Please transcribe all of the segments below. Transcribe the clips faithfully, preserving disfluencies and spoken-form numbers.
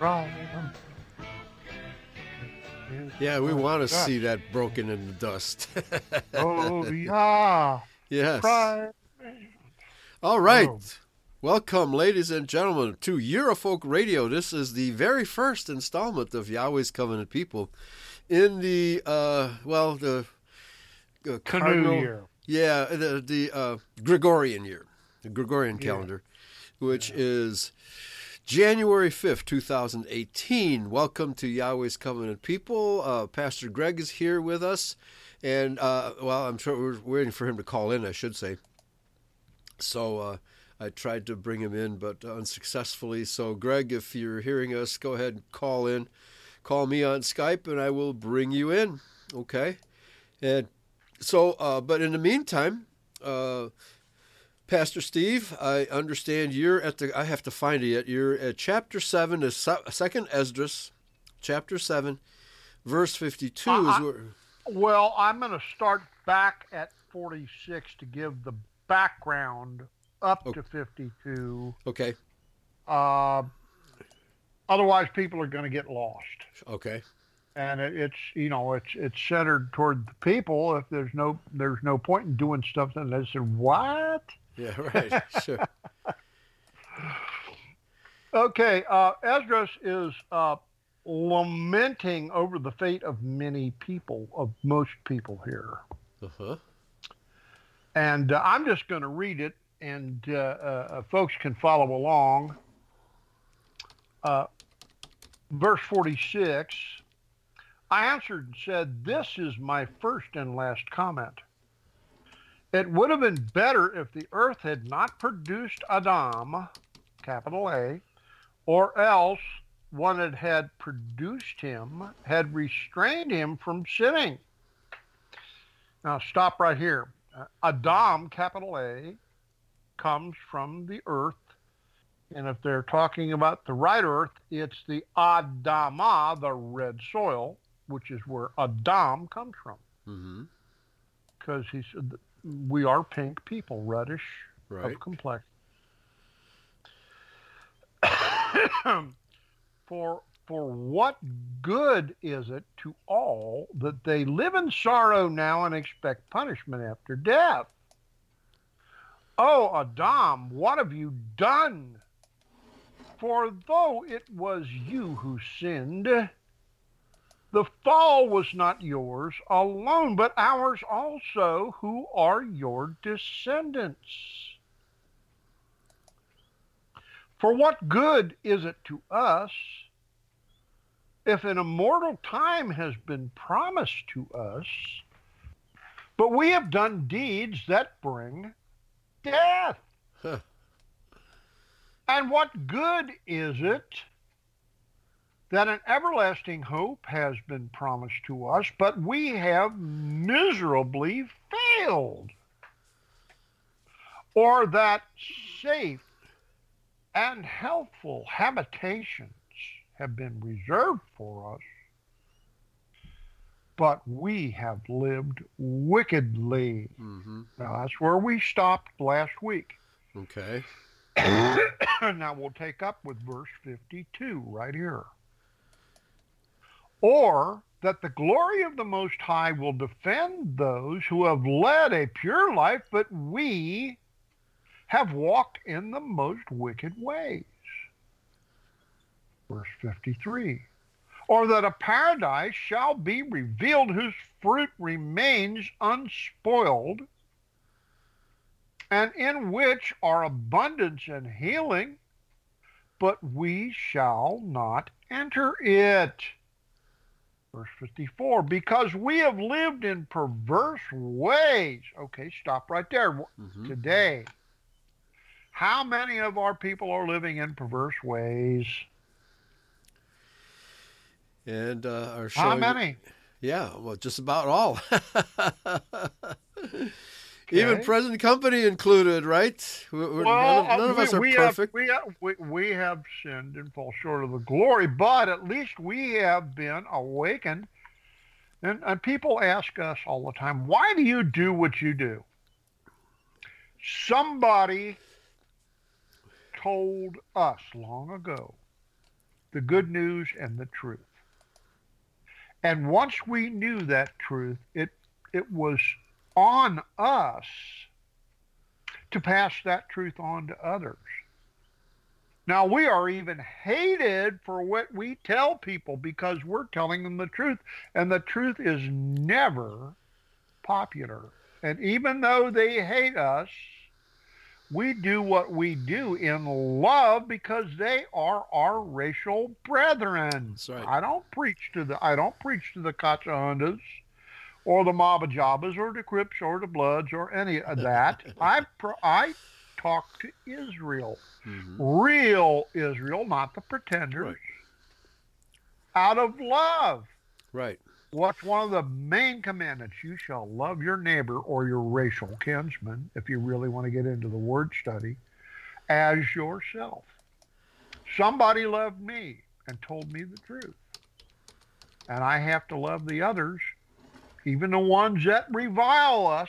right. Yeah, we want to see that broken in the dust. Oh, yeah. Yes. Right. All right. Oh. Welcome, ladies and gentlemen, to Eurofolk Radio. This is the very first installment of Yahweh's Covenant People in the, uh, well, the uh, cardinal year. Yeah, the, the uh, Gregorian year, the Gregorian Yeah. calendar, which Yeah. is January fifth, twenty eighteen. Welcome to Yahweh's Covenant People. Uh, Pastor Greg is here with us. And, uh, well, I'm sure we're waiting for him to call in, I should say. So uh, I tried to bring him in, but unsuccessfully. So, Greg, if you're hearing us, go ahead and call in. Call me on Skype, and I will bring you in. Okay? And so, uh, but in the meantime, uh, Pastor Steve, I understand you're at the, I have to find it yet, you're at chapter seven, the second Esdras, chapter seven, verse fifty-two. Uh, is I, where... Well, I'm going to start back at forty-six to give the background up okay. to fifty-two. Okay. Uh, otherwise, people are going to get lost. Okay. And it, it's, you know, it's it's centered toward the people. If there's no there's no point in doing something that said, what? Yeah, right. Sure. Okay, uh, Esdras is uh, lamenting over the fate of many people, of most people here. Uh-huh. And uh, I'm just going to read it, and uh, uh, folks can follow along. Uh, verse forty-six, I answered and said, this is my first and last comment. It would have been better if the earth had not produced Adam, capital A, or else one that had produced him had restrained him from sinning. Now stop right here. Uh, Adam, capital A, comes from the earth. And if they're talking about the right earth, it's the Adamah, the red soil, which is where Adam comes from. Because mm-hmm. he said, we are pink people, reddish right. of complexion. for for what good is it to all that they live in sorrow now and expect punishment after death? Oh, Adam, what have you done? For though it was you who sinned, the fall was not yours alone, but ours also, who are your descendants. For what good is it to us if an immortal time has been promised to us, but we have done deeds that bring death? Huh. And what good is it that an everlasting hope has been promised to us, but we have miserably failed? Or that safe and healthful habitations have been reserved for us, but we have lived wickedly. Mm-hmm. Now, that's where we stopped last week. Okay. Now we'll take up with verse fifty-two right here. Or that the glory of the Most High will defend those who have led a pure life, but we have walked in the most wicked ways. Verse fifty-three. Or that a paradise shall be revealed whose fruit remains unspoiled, and in which are abundance and healing, but we shall not enter it. Verse fifty-four, because we have lived in perverse ways. Okay, stop right there. Mm-hmm. Today, how many of our people are living in perverse ways? And uh, are showing... How many? Yeah, well, just about all. Okay. Even present company included, right? We're, well, none, none of we, us are we perfect. Have, we, have, we, we have sinned and fall short of the glory, but at least we have been awakened. And, and people ask us all the time, why do you do what you do? Somebody told us long ago the good news and the truth. And once we knew that truth, it it was on us to pass that truth on to others. Now, we are even hated for what we tell people because we're telling them the truth, and the truth is never popular. And even though they hate us, we do what we do in love because they are our racial brethren. That's right. I don't preach to the I don't preach to the Cachahundas or the Mabajabas or the Crips or the Bloods or any of that. I I talk to Israel, mm-hmm. real Israel, not the pretenders, right. out of love. Right. What's one of the main commandments? You shall love your neighbor or your racial kinsman, if you really want to get into the word study, as yourself. Somebody loved me and told me the truth. And I have to love the others, even the ones that revile us.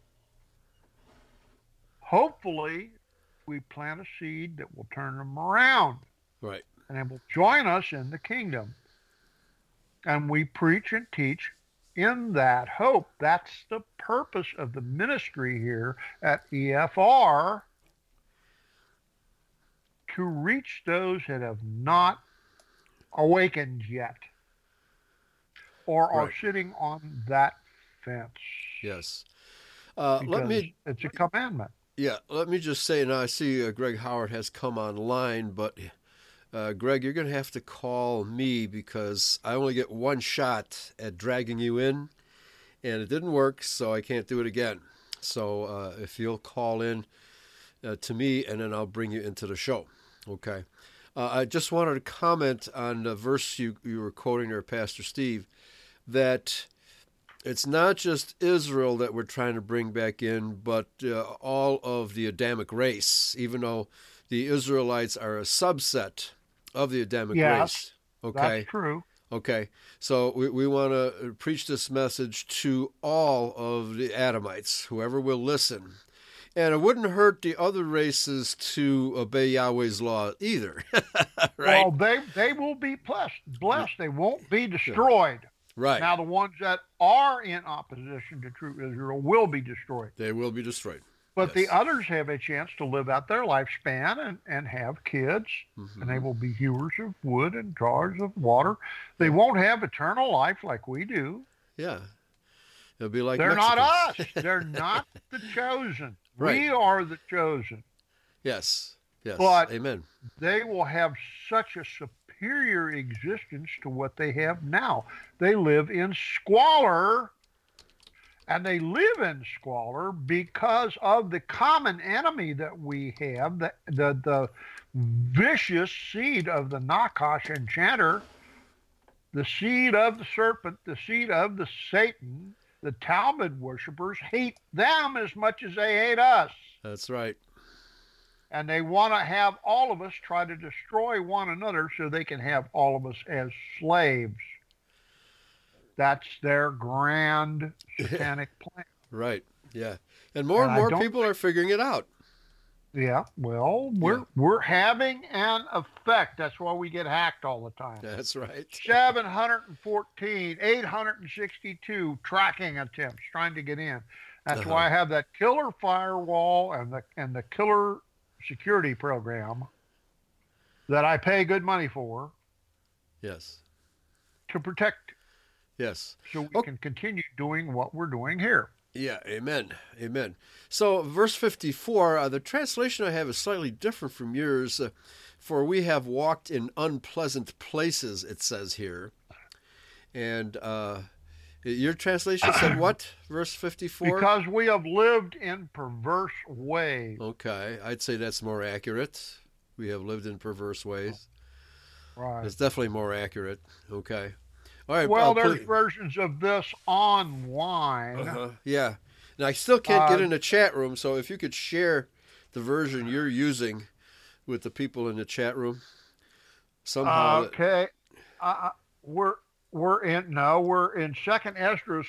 Hopefully, we plant a seed that will turn them around. Right. And they will join us in the kingdom. And we preach and teach in that hope. That's the purpose of the ministry here at E F R, to reach those that have not awakened yet or are right. sitting on that fence. Yes. Uh, let me. It's a commandment. Yeah, let me just say, now I see uh, Greg Howard has come online, but uh, Greg, you're going to have to call me because I only get one shot at dragging you in, and it didn't work, so I can't do it again. So uh, if you'll call in uh, to me, and then I'll bring you into the show, okay? Uh, I just wanted to comment on the verse you, you were quoting there, Pastor Steve, that it's not just Israel that we're trying to bring back in, but uh, all of the Adamic race, even though the Israelites are a subset of the Adamic yes, race. Okay. That's true. Okay. So we, we want to preach this message to all of the Adamites, whoever will listen. And it wouldn't hurt the other races to obey Yahweh's law either. Right? Well, they, they will be blessed. Blessed. They won't be destroyed. Right. Now, the ones that are in opposition to true Israel will be destroyed. They will be destroyed. But yes. the others have a chance to live out their lifespan and, and have kids, mm-hmm. and they will be hewers of wood and drawers of water. They won't have eternal life like we do. Yeah. It'll be like They're Mexicans. not us. They're not the chosen. Right. We are the chosen. Yes. Yes. But amen. They will have such a superior existence to what they have now. They live in squalor, and they live in squalor because of the common enemy that we have, the the, the vicious seed of the Nakash enchanter, the seed of the serpent, the seed of the Satan. The Talmud worshipers hate them as much as they hate us. That's right. And they want to have all of us try to destroy one another so they can have all of us as slaves. That's their grand satanic plan. Right. Yeah. And more and, and more people are figuring it out. Yeah. Well, we're yeah. we're having an effect. That's why we get hacked all the time. That's right. seven hundred fourteen, eight hundred sixty-two tracking attempts trying to get in. That's uh-huh. why I have that killer firewall and the and the killer security program that I pay good money for. Yes. To protect. Yes. So we okay. can continue doing what we're doing here. Yeah, amen, amen. So verse fifty-four, uh, the translation I have is slightly different from yours. Uh, For we have walked in unpleasant places, it says here. And uh, your translation said what? Verse fifty-four? Because we have lived in perverse ways. Okay, I'd say that's more accurate. We have lived in perverse ways. Right. It's definitely more accurate. Okay. All right. Well, uh, there's please. versions of this online. Uh-huh. Yeah. And I still can't get Uh, in the chat room, so if you could share the version you're using with the people in the chat room somehow. Uh, okay. Uh, we're we're in no, we're in Second Esdras,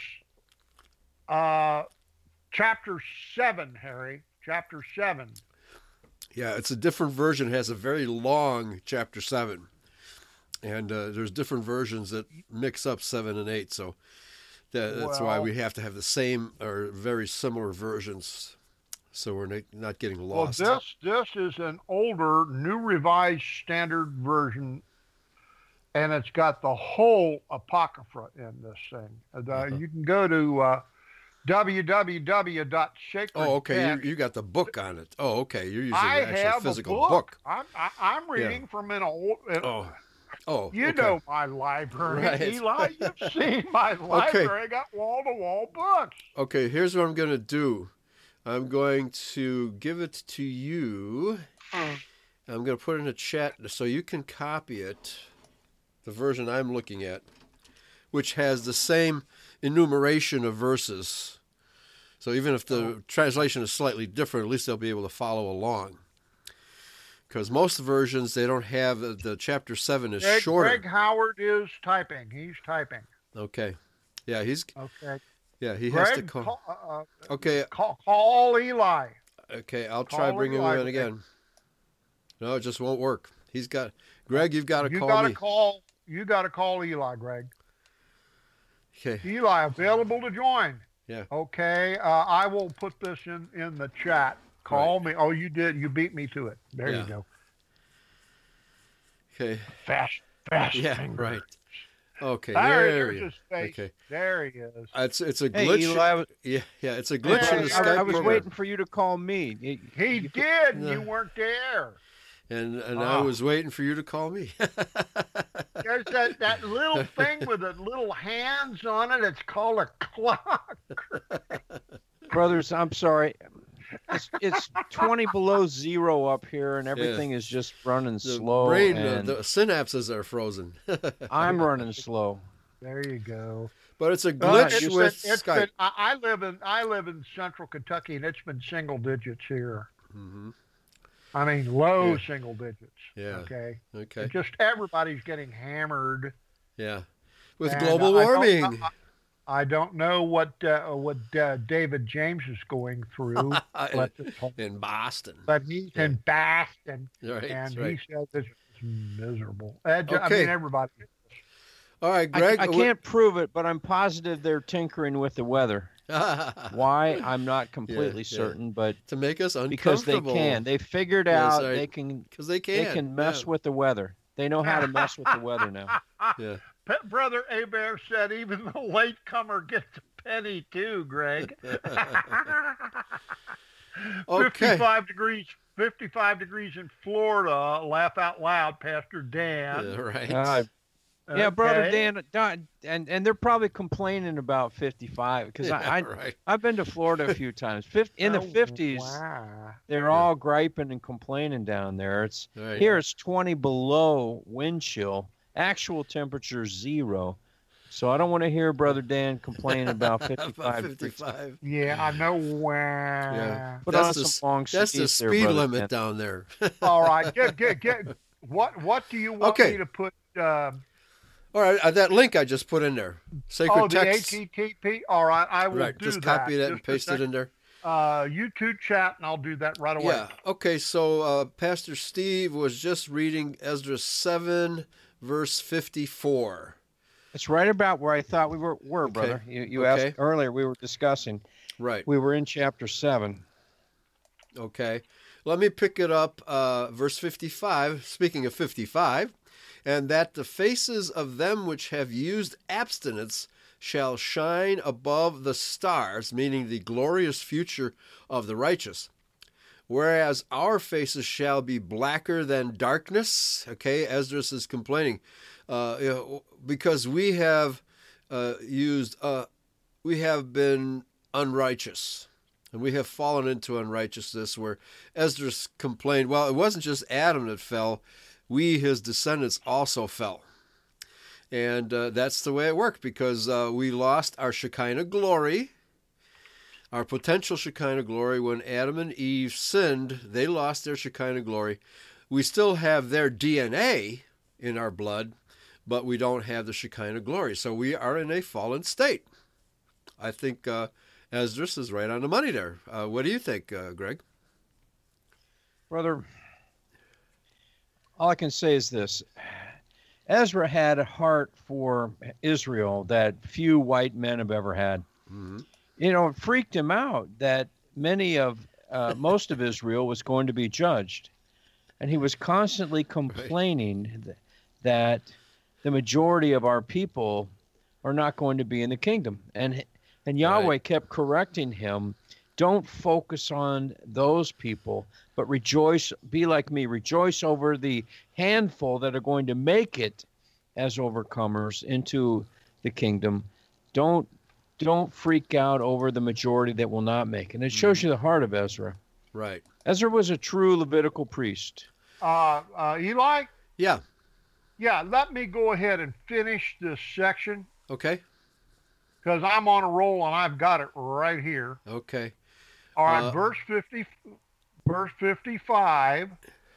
uh, chapter seven, Harry. Chapter seven. Yeah, it's a different version. It has a very long chapter seven. and uh, there's different versions that mix up seven and eight. So that, that's well, why we have to have the same or very similar versions, so we're not, not getting lost. Well, this this is an older, new revised standard version, and it's got the whole Apocrypha in this thing. Uh, uh-huh. You can go to uh, w w w dot sacred text. Oh, okay. You, you got the book on it. Oh, okay. You're using I the actual have physical a book. book. I'm I, I'm reading yeah. from an old. An, oh. Oh, you okay. know my library, right. Eli. You've seen my library. Okay. I got wall-to-wall books. Okay, here's what I'm going to do. I'm going to give it to you. Mm. I'm going to put it in a chat so you can copy it, the version I'm looking at, which has the same enumeration of verses. So even if the oh. translation is slightly different, at least they'll be able to follow along. Because most versions, they don't have the, the chapter seven is Greg, shorter. Greg Howard is typing. He's typing. Okay. Yeah, he's. Okay. Yeah, he Greg, has to call. call uh, okay. Call, call Eli. Okay, I'll call try bringing Eli him in again. No, it just won't work. He's got. Greg, you've got to you call gotta me. Call, you got to call Eli, Greg. Okay. Eli, available to join. Yeah. Okay, uh, I will put this in, in the chat. Call right. me. Oh, you did. You beat me to it. There yeah. you go. Okay. Fast, fast. Yeah, fingers. right. Okay, there, there he is. Okay. There he is. Uh, it's it's a hey, glitch. Eli, was, yeah, yeah, it's a glitch hey, in the I, Skype I was program. waiting for you to call me. He, he you did. No. You weren't there. And and oh. I was waiting for you to call me. There's that, that little thing with the little hands on it. It's called a clock. Brothers, I'm sorry. It's, it's twenty below zero up here, and everything yeah. is just running the slow. Brain, and uh, the synapses are frozen. I'm running slow. There you go. But it's a glitch uh, it's with been, it's Skype. Been, I live in I live in Central Kentucky, and it's been single digits here. Mm-hmm. I mean, low yeah. single digits. Yeah. Okay. Okay. And just everybody's getting hammered. Yeah. With and global I warming. Don't, I, I don't know what uh, what uh, David James is going through in Boston, but he's yeah. in Boston, right, and right. he says it's miserable. Uh, okay. I mean, everybody. All right, Greg. I, I can't prove it, but I'm positive they're tinkering with the weather. Why? I'm not completely yeah, certain, yeah. but to make us uncomfortable. Because they can. They figured yes, out right. they can. Because they can. They can mess yeah. with the weather. They know how to mess with the weather now. Yeah. Brother Abear said even the latecomer gets a penny too, Greg. Okay. fifty-five degrees, fifty-five degrees in Florida. Laugh out loud, Pastor Dan. Yeah, right. Uh, okay. Yeah, Brother Dan, Don, and and they're probably complaining about fifty-five because yeah, I, I right. I've been to Florida a few times. Fifty, in the oh, fifties, wow. they're yeah. all griping and complaining down there. It's right. here it's twenty below wind chill. Actual temperature zero. So I don't want to hear Brother Dan complain about fifty-five. about fifty-five. Yeah, I know. Wow. Yeah. Put that's on the, some long that's the there, speed Brother limit Dan. down there. All right. Get, get, get. What What do you want okay. me to put? Uh, All right, uh, that link I just put in there. Sacred oh, the text. H T T P. All right, I will right, do just that. copy that just and paste it in there. Uh, YouTube chat, and I'll do that right away. Yeah. Okay. So uh, Pastor Steve was just reading Ezra seven, verse fifty-four. It's right about where I thought we were, were okay. brother. You, you okay. asked earlier. We were discussing. Right. We were in chapter seven. Okay. Let me pick it up. Uh, verse fifty-five. Speaking of fifty-five, and that the faces of them which have used abstinence shall shine above the stars, meaning the glorious future of the righteous. Whereas our faces shall be blacker than darkness. Okay, Esdras is complaining uh, you know, because we have uh, used, uh, we have been unrighteous, and we have fallen into unrighteousness. Where Esdras complained, well, it wasn't just Adam that fell; we, his descendants, also fell. And uh, that's the way it worked, because uh, we lost our Shekinah glory, our potential Shekinah glory. When Adam and Eve sinned, they lost their Shekinah glory. We still have their D N A in our blood, but we don't have the Shekinah glory. So we are in a fallen state. I think uh, Esdras is right on the money there. Uh, what do you think, uh, Greg? Brother, all I can say is this. Ezra had a heart for Israel that few white men have ever had. Mm-hmm. You know, it freaked him out that many of, uh, most of Israel was going to be judged. And he was constantly complaining right. th- that the majority of our people are not going to be in the kingdom. And, and Yahweh right. kept correcting him. Don't focus on those people, but rejoice, be like me, rejoice over the handful that are going to make it as overcomers into the kingdom. Don't don't freak out over the majority that will not make it. And it shows you the heart of Ezra. Right. Ezra was a true Levitical priest. Uh, uh, Eli? Yeah. Yeah, let me go ahead and finish this section. Okay. Because I'm on a roll and I've got it right here. Okay. All right, uh, verse fifty, verse fifty-five.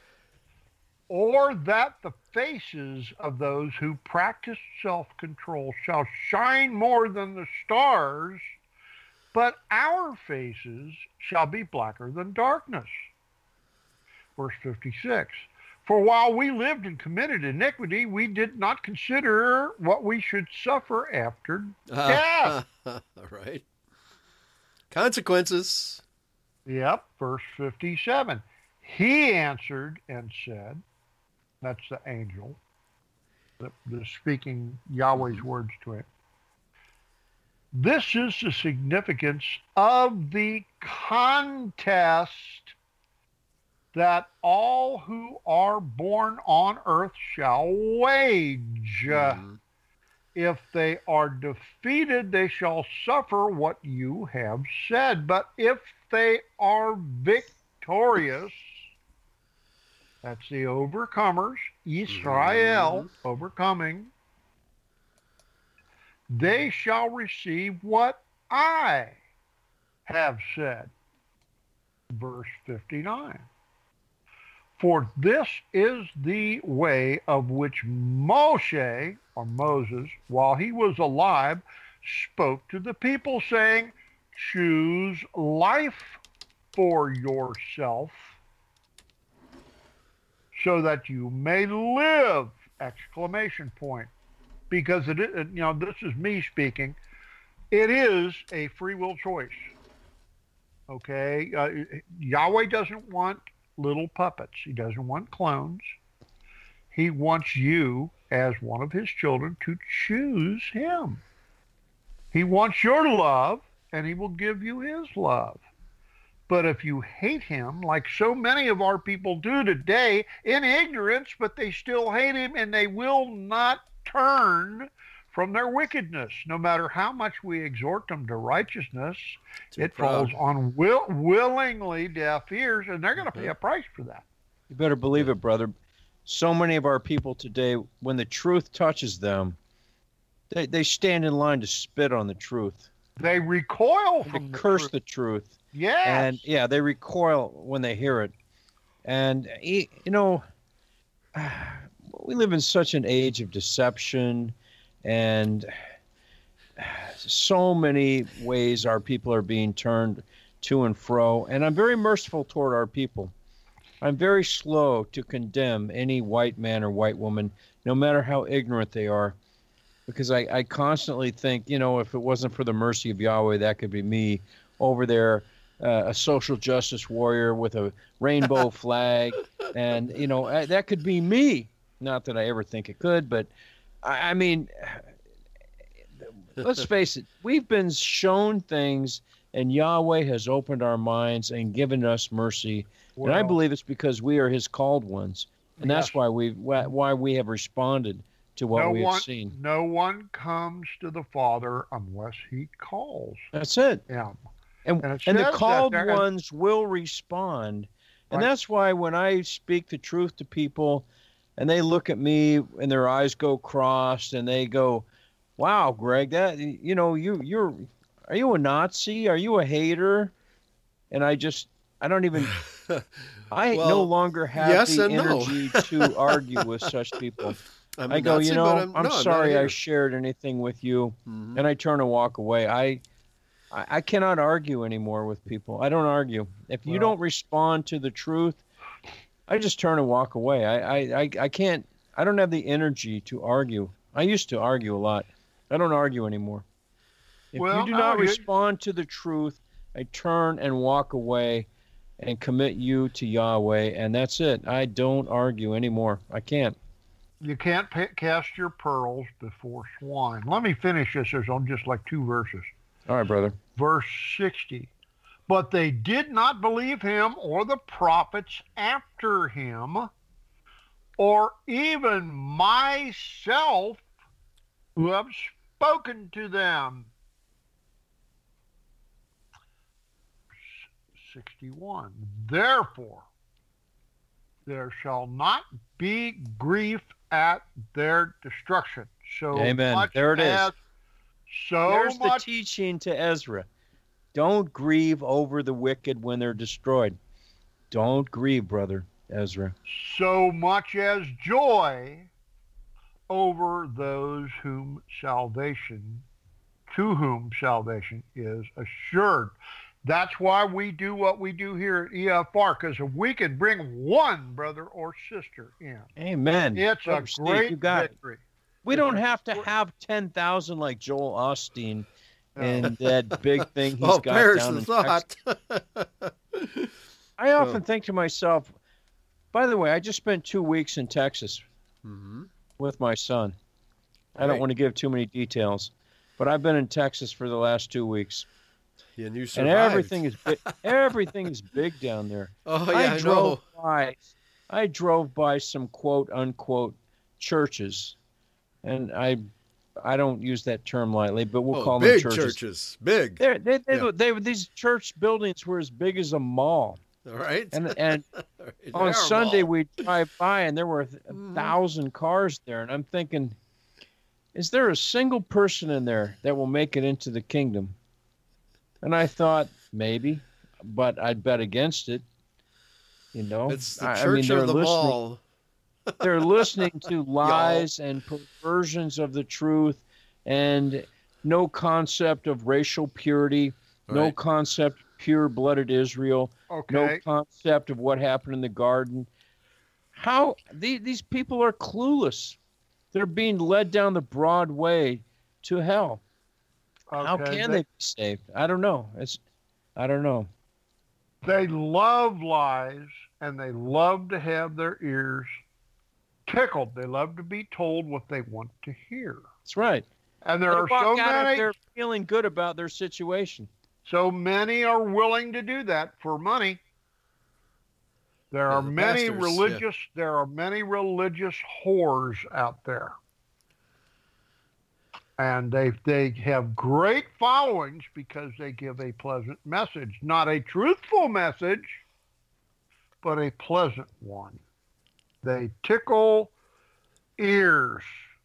Or that the faces of those who practice self-control shall shine more than the stars, but our faces shall be blacker than darkness. Verse fifty-six. For while we lived and committed iniquity, we did not consider what we should suffer after death. All right. Consequences. Yep, verse fifty-seven. He answered and said, that's the angel, the, the speaking Yahweh's words to him. This is the significance of the contest that all who are born on earth shall wage. Mm-hmm. If they are defeated, they shall suffer what you have said. But if they are victorious, that's the overcomers, Israel, mm-hmm. overcoming, they shall receive what I have said. Verse fifty-nine. For this is the way of which Moshe, or Moses, while he was alive, spoke to the people, saying, choose life for yourself, so that you may live! Exclamation point. Because it, it, you know, this is me speaking. It is a free will choice. Okay, uh, Yahweh doesn't want little puppets. He doesn't want clones. He wants you as one of his children to choose him. He wants your love, and he will give you his love. But if you hate him, like so many of our people do today, in ignorance, but they still hate him, and they will not turn from their wickedness. No matter how much we exhort them to righteousness, Too it proud. falls on will, willingly deaf ears, and they're going to pay a price for that. You better believe it, brother. So many of our people today, when the truth touches them, they, they stand in line to spit on the truth. They recoil they from the curse truth. the truth. Yes. And yeah, they recoil when they hear it. And, you know, we live in such an age of deception, and so many ways our people are being turned to and fro. And I'm very merciful toward our people. I'm very slow to condemn any white man or white woman, no matter how ignorant they are, because I, I constantly think, you know, if it wasn't for the mercy of Yahweh, that could be me over there, uh, a social justice warrior with a rainbow flag. And, you know, that could be me. Not that I ever think it could, but I, I mean, let's face it, we've been shown things, and Yahweh has opened our minds and given us mercy. Well, and I believe it's because we are his called ones. And yes. that's why we why we have responded to what no we one, have seen. No one comes to the Father unless he calls. That's it. Yeah. And, and, and the called ones will respond. And right. that's why when I speak the truth to people, and they look at me and their eyes go crossed, and they go, "Wow, Greg, that you know, you you're are you a Nazi? Are you a hater?" And I just I don't even I well, no longer have yes the and energy no. to argue with such people. I'm I go, Nazi, you know, I'm, I'm no, sorry I'm I shared anything with you, mm-hmm. and I turn and walk away. I I, I cannot argue anymore with people. I don't argue. If you well, don't respond to the truth, I just turn and walk away. I, I, I, I can't I don't have the energy to argue. I used to argue a lot. I don't argue anymore. If Well, you do no, not you- respond to the truth, I turn and walk away and commit you to Yahweh, and that's it. I don't argue anymore. I can't. You can't pa- cast your pearls before swine. Let me finish this. There's on just like two verses. All right, brother. Verse sixty. But they did not believe him or the prophets after him, or even myself who have spoken to them. sixty-one. Therefore, there shall not be grief at their destruction. So Amen. much There it is. as, so There's much the teaching to Ezra. Don't grieve over the wicked when they're destroyed. Don't grieve, brother Ezra. so much as joy over those whom salvation, to whom salvation is assured. That's why we do what we do here at E F R, because if we can bring one brother or sister in, Amen. it's Brother a Steve, great you got it. victory. We It's don't a have to great- have ten thousand like Joel Osteen No. and that big thing he's Oh, got perish down the in thought. Texas. I often think to myself, by the way, I just spent two weeks in Texas hmm with my son. I don't Right. want to give too many details, but I've been in Texas for the last two weeks. And you And survived. everything is big, everything is big down there. Oh, yeah, I, I drove know. by I drove by some quote unquote churches, and I I don't use that term lightly, but we'll Oh, call big them churches. churches. Big. They're, they they, Yeah. they were these church buildings were as big as a mall, All right. and and Right, on they're Sunday all- we drive by and there were a th- a Mhm. thousand cars there, and I'm thinking, is there a single person in there that will make it into the kingdom? And I thought maybe, but I'd bet against it. You know, It's the I, I church mean, they're of the listening. mall. They're listening to lies and perversions of the truth, and no concept of racial purity, no Right. concept of pure-blooded Israel, Okay. no concept of what happened in the garden. How these these people are clueless. They're being led down the broad way to hell. How Okay, can they be saved? I don't know. It's I don't know. They love lies, and they love to have their ears tickled. They love to be told what they want to hear. That's right. And there They are walk so out if many, they're feeling good about their situation. so many are willing to do that for money. There Yeah, are the many pastors, yeah. religious. There are many religious whores out there, and they they have great followings because they give a pleasant message, not a truthful message, but a pleasant one. They tickle ears,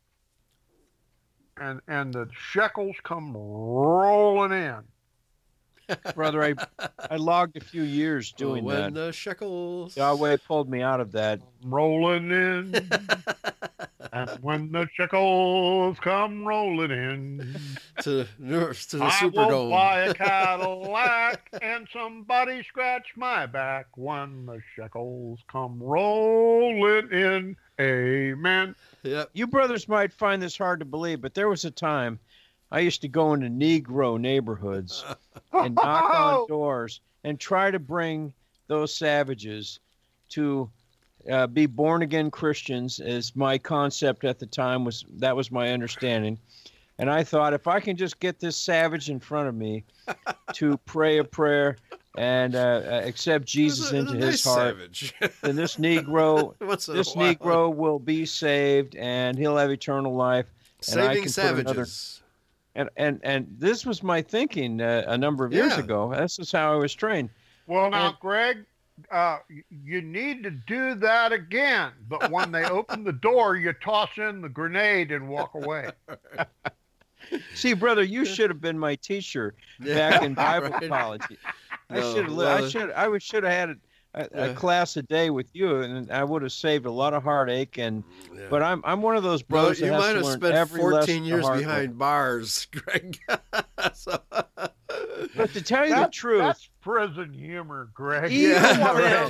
and and the shekels come rolling in. Brother, I, I logged a few years doing Oh, when that. the shekels. Yahweh pulled me out of that. Rolling in, and when the shekels come rolling in, to, to the I will Superdome. buy a Cadillac and somebody scratch my back when the shekels come rolling in. Amen. Yep. You brothers might find this hard to believe, but there was a time I used to go into Negro neighborhoods and knock on doors and try to bring those savages to uh, be born again Christians, as my concept at the time was. That was my understanding. And I thought, if I can just get this savage in front of me to pray a prayer and uh, uh, accept Jesus It's a- into it's a his nice heart, savage. then this Negro, Once in a this while. Negro will be saved and he'll have eternal life. and I Saving can put another- savages. And and and this was my thinking uh, a number of years Yeah. ago. This is how I was trained. Well, now, And- Greg, uh, y- you need to do that again. But when they open the door, you toss in the grenade and walk away. See, brother, you should have been my teacher Yeah, back in Bible right. college. I No, should have. well, I should. I would should have had a, a, a Yeah. class a day with you, and I would have saved a lot of heartache. And Yeah. but I'm I'm one of those Well, brothers you that has might to have learn spent every fourteen lesson the years hard way. behind bars, Greg. So- But to tell you the That- truth, That's prison humor, Greg. Even yeah, when- right. You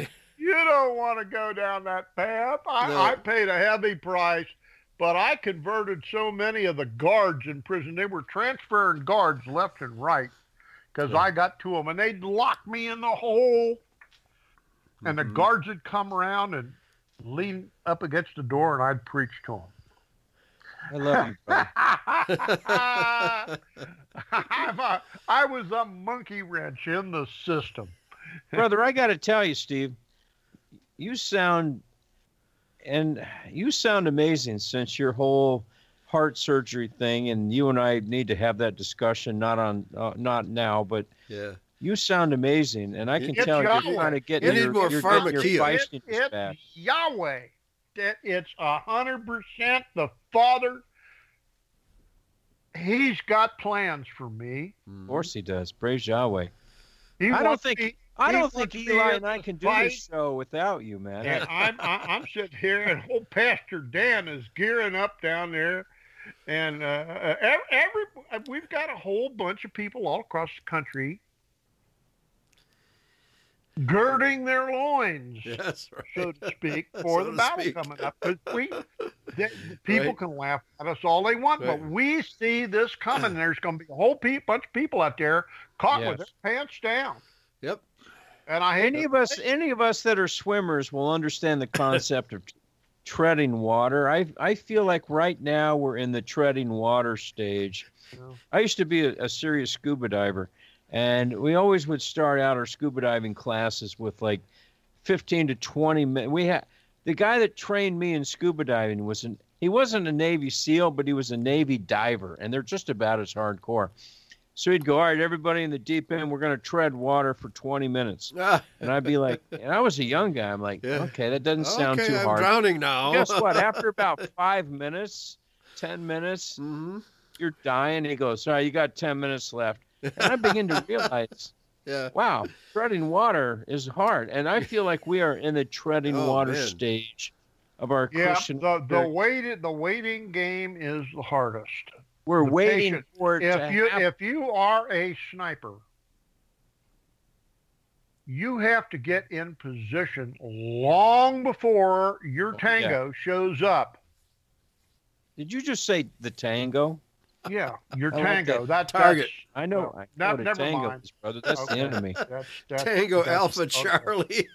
You don't want to go down that path. I, No. I paid a heavy price, but I converted so many of the guards in prison. They were transferring guards left and right because Yeah. I got to them, and they'd lock me in the hole. And the Mhm. guards would come around and lean up against the door, and I'd preach to them. I love you, brother. I'm a, I was a monkey wrench in the system. Brother, I got to tell you, Steve, you sound and you sound amazing since your whole heart surgery thing, and you and I need to have that discussion, not on uh, not now, but Yeah. you sound amazing, and I can It's tell Yahweh. you're trying to get You your, need more you're getting your pharmakia. It, feistiness back. it's Yahweh. That it's a hundred percent the Father. He's got plans for me. Of course he does. Praise Yahweh. He I don't wants think me- I he don't think wants me Eli in and I the can do fight. this show without you, man. And I'm I, I'm sitting here, and old Pastor Dan is gearing up down there, and uh, every, every we've got a whole bunch of people all across the country girding their loins, Yes, right. so to speak, for So the to battle speak. coming up. 'Cause we, the, the people Right. can laugh at us all they want, but Right. we see this coming. There's going to be a whole pe- bunch of people out there caught with Yes. their pants down. Yep. And I hate Any to of us, say- any of us that are swimmers will understand the concept of treading water. I I feel like right now we're in the treading water stage. Yeah. I used to be a, a serious scuba diver, and we always would start out our scuba diving classes with like fifteen to twenty minutes. We had the guy that trained me in scuba diving was an he wasn't a Navy SEAL, but he was a Navy diver, and they're just about as hardcore. So he'd go, all right, everybody in the deep end, we're going to tread water for twenty minutes. Ah, And I'd be like, and I was a young guy. I'm like, Yeah. okay, that doesn't sound okay, too I'm hard. drowning now. Guess what? After about five minutes, ten minutes, hmm you're dying. He goes, all right, you got ten minutes left. And I begin to realize, Yeah. wow, treading water is hard. And I feel like we are in the treading Oh, water man. stage of our Yeah, Christian. the the waiting the waiting game is the hardest. We're the waiting patient. for it to If you happen. if you are a sniper, you have to get in position long before your Oh, tango shows up. Did you just say the tango? Yeah, your I like tango. That, Target. I know. Oh, I know no, what a never tango mind. is, brother. That's Okay. the enemy. That's, that's, Tango that's- Alpha okay. Charlie.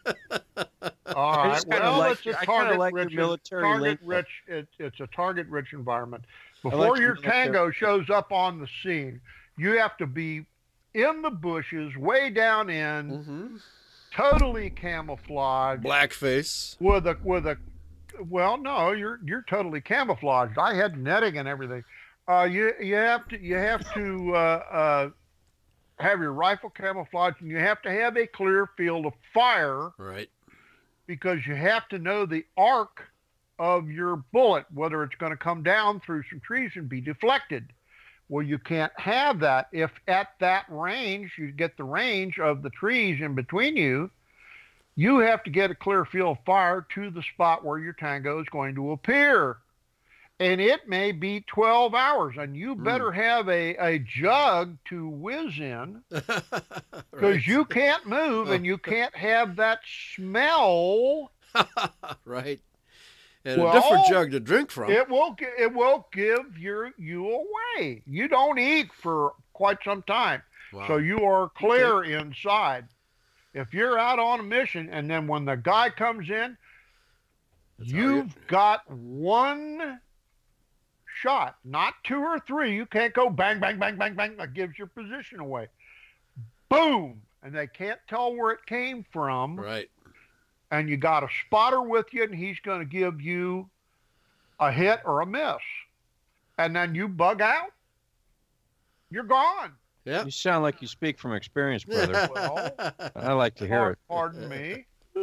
All I right. just kinda Well, like it's your- a I kinda target like your rich, military target lingo. rich. It, it's a target rich environment. like Before your your military- tango shows up on the scene, you have to be in the bushes, way down in, hmm totally camouflaged Blackface. with a with a. Well, no, you're you're totally camouflaged. I had netting and everything. Uh, you you have to you have to uh, uh, have your rifle camouflaged, and you have to have a clear field of fire Right. because you have to know the arc of your bullet, whether it's going to come down through some trees and be deflected. Well, you can't have that if at that range, you get the range of the trees in between you, you have to get a clear field of fire to the spot where your tango is going to appear. And it may be twelve hours, and you better have a, a jug to whiz in because right. you can't move and you can't have that smell. right. And Well, a different jug to drink from. It will gi- it will give your you away. You don't eat for quite some time, Wow. so you are clear inside. If you're out on a mission, and then when the guy comes in, That's how you've you- got one shot, not two or three. You can't go bang, bang, bang, bang, bang. That gives your position away. Boom, and they can't tell where it came from. Right. And you got a spotter with you, and he's going to give you a hit or a miss. And then you bug out. You're gone. Yeah. You sound like you speak from experience, brother. Well, I like to hear it. Pardon me.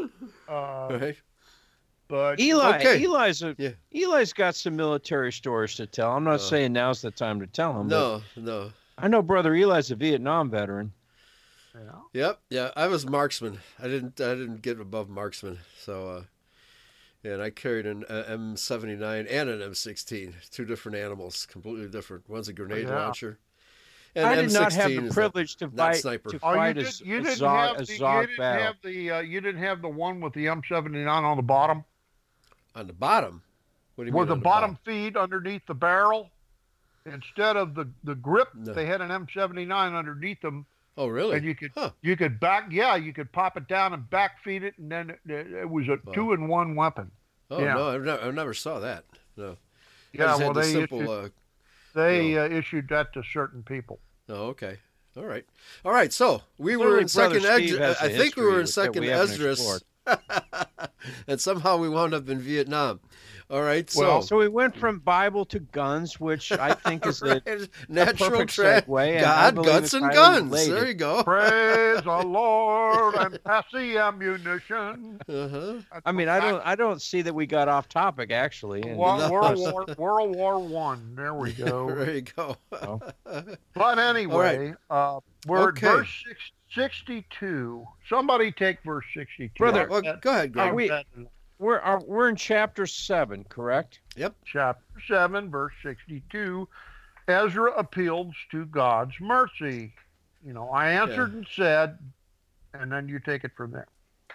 Uh, right. but Eli, Okay. Eli's a, Yeah. Eli's got some military stories to tell. I'm not Oh. saying now's the time to tell him. No, no. But I know brother Eli's a Vietnam veteran. yeah. Yep. Yeah. I was marksman. I didn't. I didn't get above marksman. So, uh, and I carried an uh, M seventy-nine and an M sixteen. Two different animals, completely different. One's a grenade Yeah. launcher, And I did M not have sixteen the is privilege to not fight sniper. to Oh, you, fight did, a, you a didn't Zog, have a the you Zog didn't battle. have the uh, you didn't have the one with the M seventy-nine on the bottom, On the bottom? What do you where mean the on the bottom feed underneath the barrel. Instead of the, the grip, No. they had an M seventy-nine underneath them, Oh, really? and you could Huh. you could back yeah you could pop it down and back feed it, and then it, it was a Wow. two in one weapon. Oh, yeah. no, I never, I never saw that. No. I Yeah, just well had the they simple, issued, uh, they you uh, issued that to certain people. oh, okay. All right. All right. So we were Clearly, in Brother second Steve Esdras. has a I think we were in history that second we haven't Esdras. explored. And somehow we wound up in Vietnam. All right. So, Well, So we went from Bible to guns, which I think is a, right, natural perfect track. segue, and I God, believe guts, it's and highly guns. related. There you go. Praise the Lord and pass the ammunition. Uh-huh. That's I mean, what I don't, I don't see that we got off topic actually. and- Wo- No. World War World War One. There we go. There you go. Oh. But anyway, uh, we're Okay. at verse six, sixty-two. Somebody take verse sixty-two. Brother, Well, go ahead, Greg. Are we- That- We're are, we're in chapter seven, correct? chapter seven, verse sixty-two. Ezra appeals to God's mercy. You know, I answered and said, and then you take it from there.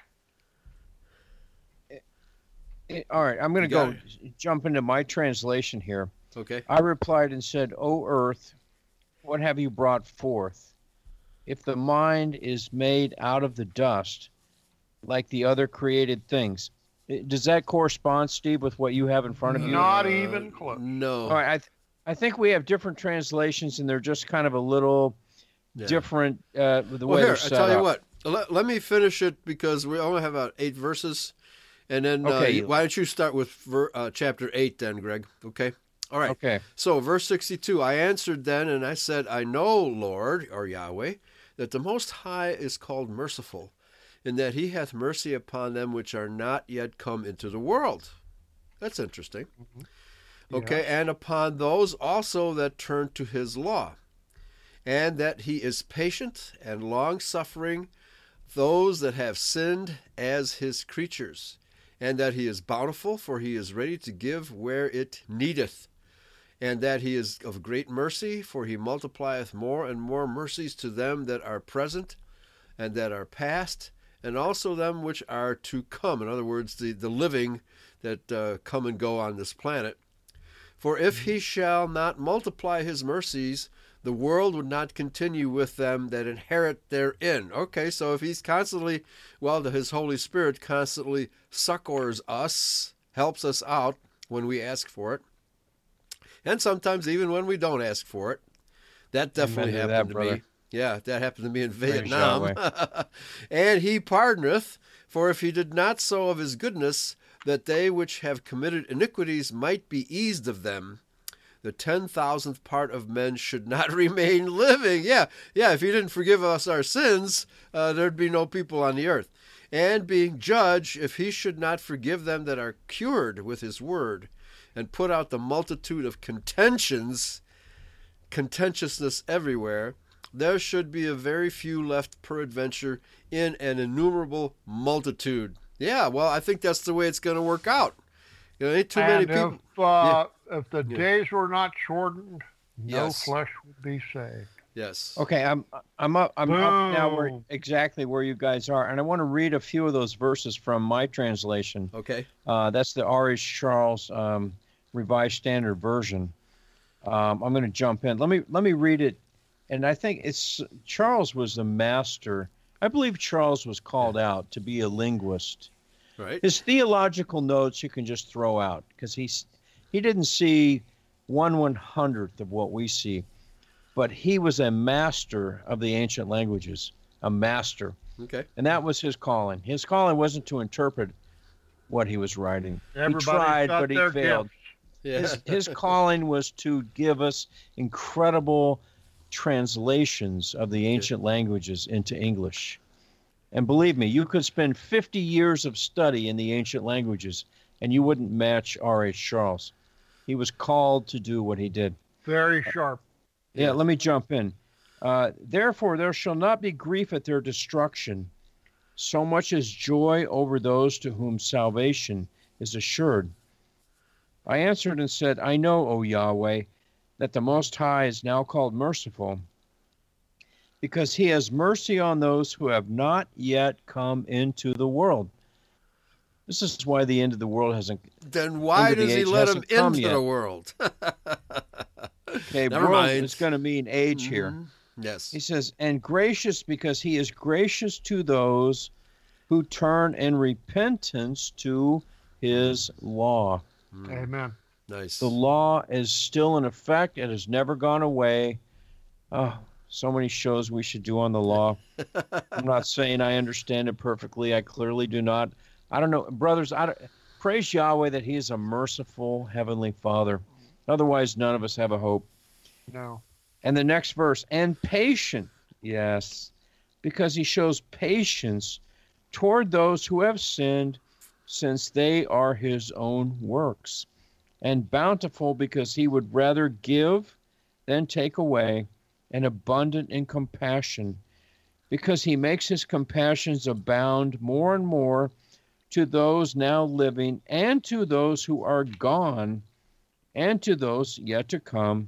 Eh, All right, I'm going to You go got jump into my translation here. Okay. I replied and said, O earth, what have you brought forth? If the mind is made out of the dust, like the other created things. Eh, Does that correspond, Steve, with what you have in front of you? Not Uh, even close. No. All right, I, th- I think we have different translations, and they're just kind of a little Yeah. different uh, with the Well, way here, they're I set tell you up. what. Let, let me finish it because we only have about eight verses. And then Okay. uh, why don't you start with ver, uh, chapter eight then, Greg? Okay. All right. Okay. So, verse sixty-two, I answered then, and I said, I know, Lord, or Yahweh, that the Most High is called merciful, in that he hath mercy upon them which are not yet come into the world. That's interesting. Okay, and upon those also that turn to his law, and that he is patient and long-suffering, those that have sinned as his creatures, and that he is bountiful, for he is ready to give where it needeth, and that he is of great mercy, for he multiplieth more and more mercies to them that are present and that are past, and also them which are to come. In other words, the, the living that uh, come and go on this planet. For if he shall not multiply his mercies, the world would not continue with them that inherit therein. Okay, so if he's constantly, well, his Holy Spirit constantly succors us, helps us out when we ask for it, and sometimes even when we don't ask for it. That definitely Amen to happened that, to me. brother. Yeah, that happened to me in Praise Vietnam. And he pardoneth, for if he did not so of his goodness, that they which have committed iniquities might be eased of them, the ten thousandth part of men should not remain living. Yeah, yeah, if he didn't forgive us our sins, uh, there'd be no people on the earth. And being judge, if he should not forgive them that are cured with his word, and put out the multitude of contentions, contentiousness everywhere, there should be a very few left peradventure in an innumerable multitude. Yeah, well, I think that's the way it's going to work out. You know, ain't too many and people. if, uh, Yeah. if the Yeah. days were not shortened, no Yes. flesh would be saved. Yes. Okay, I'm I'm up I'm up now where Boom. exactly where you guys are, and I want to read a few of those verses from my translation. Okay. Uh, that's the R H Charles um, Revised Standard Version. Um, I'm going to jump in. Let me let me read it, and I think it's Charles was the master. I believe Charles was called out to be a linguist. Right. His theological notes you can just throw out because he's he didn't see one one hundredth of what we see, but he was a master of the ancient languages, a master, Okay. and that was his calling. His calling wasn't to interpret what he was writing. Everybody's he tried, got but he their failed. gifts. Yeah. His, his calling was to give us incredible translations of the ancient languages into English. And believe me, you could spend fifty years of study in the ancient languages and you wouldn't match R H Charles. He was called to do what he did. Very sharp. Yeah, Yeah. let me jump in. Uh, Therefore, there shall not be grief at their destruction, so much as joy over those to whom salvation is assured. I answered and said, I know, O Yahweh, that the Most High is now called merciful, because he has mercy on those who have not yet come into the world. This is why the end of the world hasn't. Then why does he let him into the world? Okay, Never world mind. is going to mean age mm-hmm. here. Yes. He says, and gracious because he is gracious to those who turn in repentance to his law. Mm. Amen. Nice. The law is still in effect. It has never gone away. Oh, so many shows we should do on the law. I'm not saying I understand it perfectly. I clearly do not. I don't know. Brothers, I don't, praise Yahweh that he is a merciful heavenly Father. Otherwise, none of us have a hope. No. And the next verse, and patient, yes, because he shows patience toward those who have sinned, since they are his own works, and bountiful because he would rather give than take away, and abundant in compassion, because he makes his compassions abound more and more to those now living, and to those who are gone, and to those yet to come.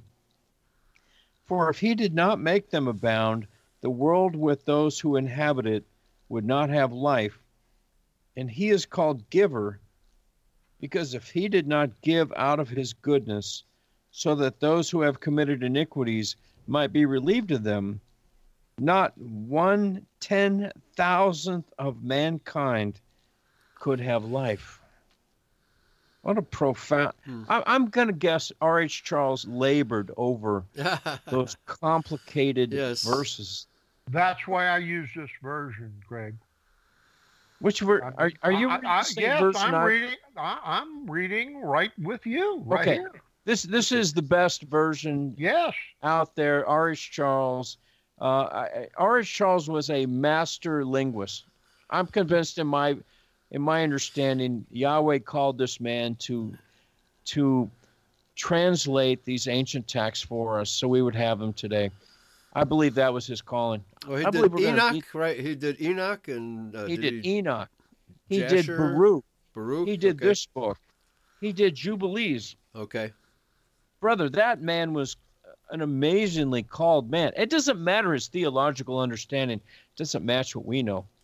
For if he did not make them abound, the world with those who inhabit it would not have life. And he is called giver, because if he did not give out of his goodness, so that those who have committed iniquities might be relieved of them, not one ten thousandth of mankind could have life. What a profound... Hmm. I, I'm going to guess R H Charles labored over those complicated yes. verses. That's why I use this version, Greg. Which ver- are, are you reading I, I, the same yes, verse? I'm I... reading, I, I'm reading right with you, right okay. here. This, this is the best version yes. out there, R H Charles. Uh, R H Charles was a master linguist. I'm convinced in my... In my understanding, Yahweh called this man to to translate these ancient texts for us so we would have them today. I believe that was his calling. Well, he I did believe Enoch, be... right? He did Enoch, and uh, he did, did he... Enoch. He Jasher, did Baruch. Baruch. He did okay. this book. He did Jubilees. Okay. Brother, that man was an amazingly called man. It doesn't matter his theological understanding. It doesn't match what we know.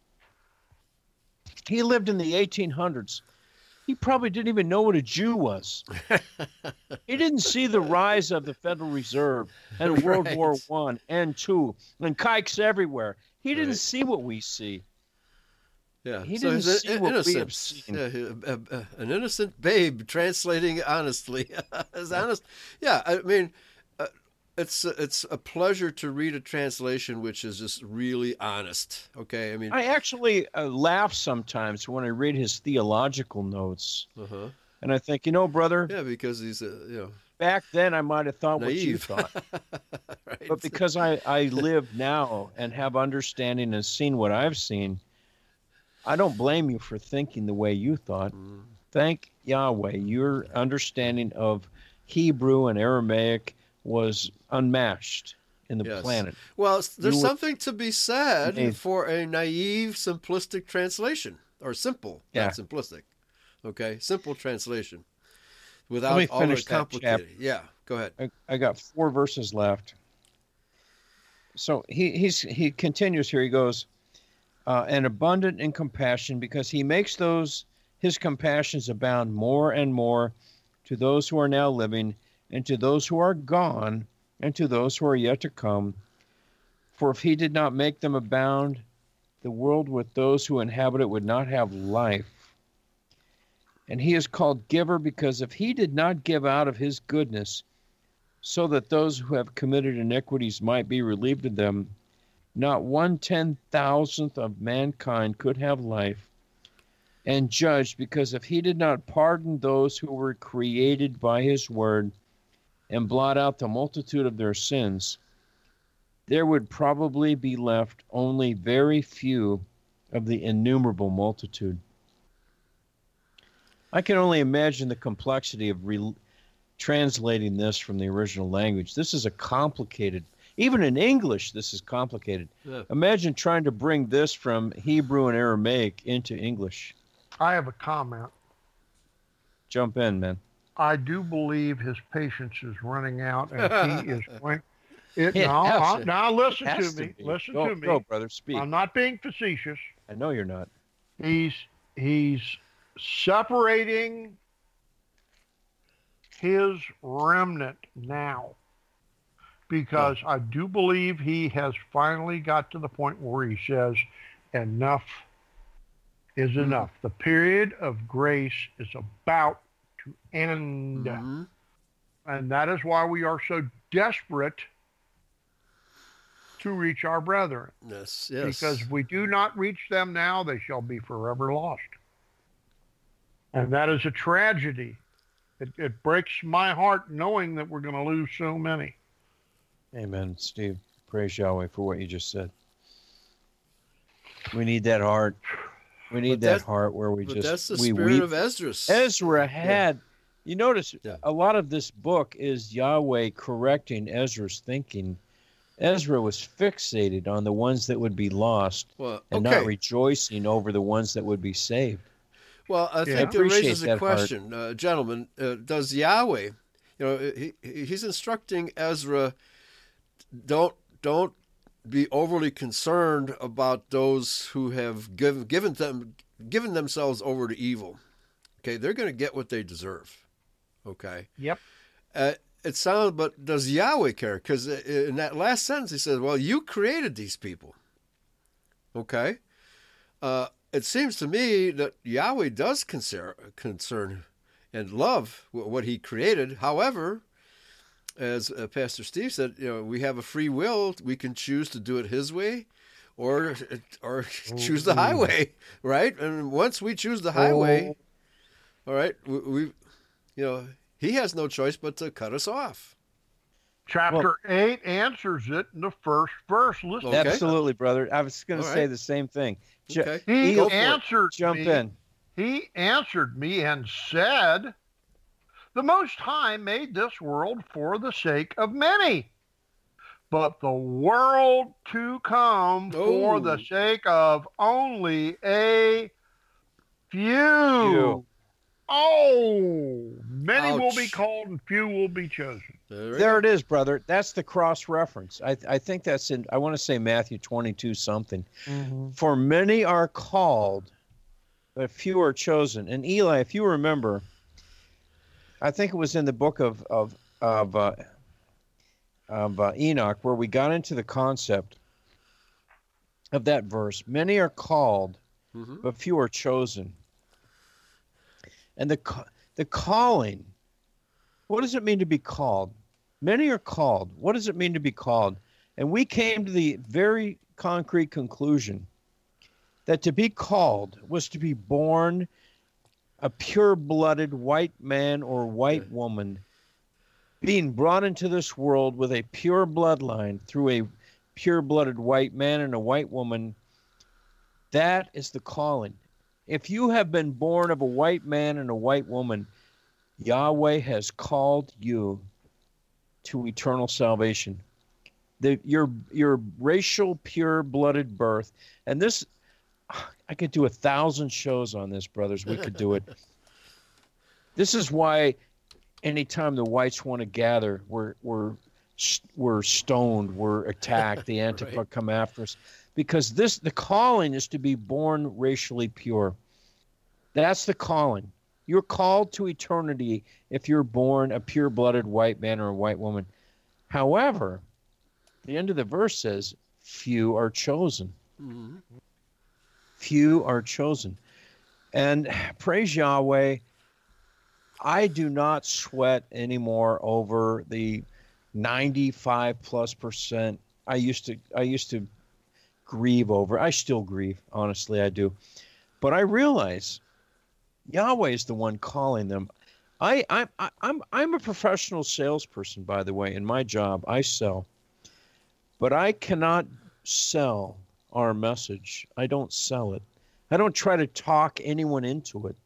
He lived in the eighteen hundreds. He probably didn't even know what a Jew was. He didn't see the rise of the Federal Reserve and World right. War One and Two and kikes everywhere. He didn't right. see what we see. Yeah, he so didn't see an, what innocent, we have seen. Yeah, a, a, an innocent babe translating honestly. As honest, yeah. I mean, uh, it's it's a pleasure to read a translation which is just really honest. Okay, I mean, I actually uh, laugh sometimes when I read his theological notes, uh-huh. and I think, you know, brother, yeah, because he's uh, you know. Back then, I might have thought naive. what you thought, right. but because I I live now and have understanding and seen what I've seen, I don't blame you for thinking the way you thought. Mm. Thank Yahweh, your understanding of Hebrew and Aramaic was unmatched in the yes. planet. Well, there's you something to be said naive. for a naive, simplistic translation, or simple, yeah. not simplistic. Okay, simple translation, without all the complicated. Yeah, go ahead. I, I got four verses left. So he he's he continues here. He goes, uh, and abundant in compassion, because he makes those his compassions abound more and more to those who are now living, and to those who are gone, and to those who are yet to come. For if he did not make them abound, the world with those who inhabit it would not have life. And he is called giver, because if he did not give out of his goodness, so that those who have committed iniquities might be relieved of them, not one ten thousandth of mankind could have life. And judged, because if he did not pardon those who were created by his word, and blot out the multitude of their sins, there would probably be left only very few of the innumerable multitude. I can only imagine the complexity of re- translating this from the original language. This is a complicated, even in English, this is complicated. Yeah. Imagine trying to bring this from Hebrew and Aramaic into English. I have a comment. Jump in, man. I do believe his patience is running out, and he is going. It, It no, has uh, to- now listen It to has me. be. Listen go, to me. Go, brother, speak. I'm not being facetious. I know you're not. He's he's separating his remnant now, because I do believe he has finally got to the point where he says enough is Mhm. enough. The period of grace is about to end. Mhm. And that is why we are so desperate to reach our brethren. Yes, yes. Because if we do not reach them now, they shall be forever lost. And that is a tragedy. It, it breaks my heart knowing that we're going to lose so many. Amen, Steve. Praise Yahweh for what you just said. We need that heart. We need But that that- heart where we but just that's the we spirit weep. of Esdras. Ezra had, you notice, Yeah. a lot of this book is Yahweh correcting Ezra's thinking. Ezra was fixated on the ones that would be lost Well, and okay. not rejoicing over the ones that would be saved. Well, I Yeah. think I it appreciate raises a that heart. question, uh, gentlemen. Uh, does Yahweh, you know, he, he's instructing Ezra, don't don't be overly concerned about those who have given given them given themselves over to evil. Okay, they're going to get what they deserve. Okay. Yep. Uh, it sounds, but does Yahweh care? Because in that last sentence, he says, "Well, you created these people." Okay. Uh, it seems to me that Yahweh does concern, concern and love what he created. However, as uh, Pastor Steve said, you know, we have a free will. We can choose to do it His way, or or choose the highway, right? And once we choose the highway, all right, we, we you know, He has no choice but to cut us off. Chapter eight answers it in the first verse. Listen. Okay. Absolutely, brother. I was going to All say right. the same thing. Ju- Okay. He Go for it. answered Jump me. in. He answered me and said, "The Most High made this world for the sake of many, but the world to come for Oh. the sake of only a few." Few. Oh, many will be Ouch. called and few will be chosen. There we There go. it is, brother. That's the cross reference. I, I think that's in, I want to say Matthew twenty-two something. For many are called, but few are chosen. And Eli, if you remember, I think it was in the book of of of, uh, of uh, Enoch where we got into the concept of that verse. Many are called, Mhm. but few are chosen. And the ca- the calling, what does it mean to be called? Many are called. What does it mean to be called? And we came to the very concrete conclusion that to be called was to be born a pure-blooded white man or white Okay. woman, being brought into this world with a pure bloodline through a pure-blooded white man and a white woman. That is the calling. If you have been born of a white man and a white woman, Yahweh has called you to eternal salvation. The, your your racial pure-blooded birth, and this, I could do a thousand shows on this, brothers. We could do it. This is why, anytime the whites want to gather, we're we're we're stoned, we're attacked. The Antifa Right. come after us, because this the calling is to be born racially pure. That's the calling. You're called to eternity if you're born a pure-blooded white man or a white woman. However, the end of the verse says, few are chosen. Mhm. Few are chosen. And praise Yahweh, I do not sweat anymore over the ninety-five plus percent. I used to I used to grieve over. I still grieve, honestly, I do. But I realize Yahweh is the one calling them. I, I, I, I'm I'm a professional salesperson, by the way. In my job, I sell. But I cannot sell our message. I don't sell it. I don't try to talk anyone into it.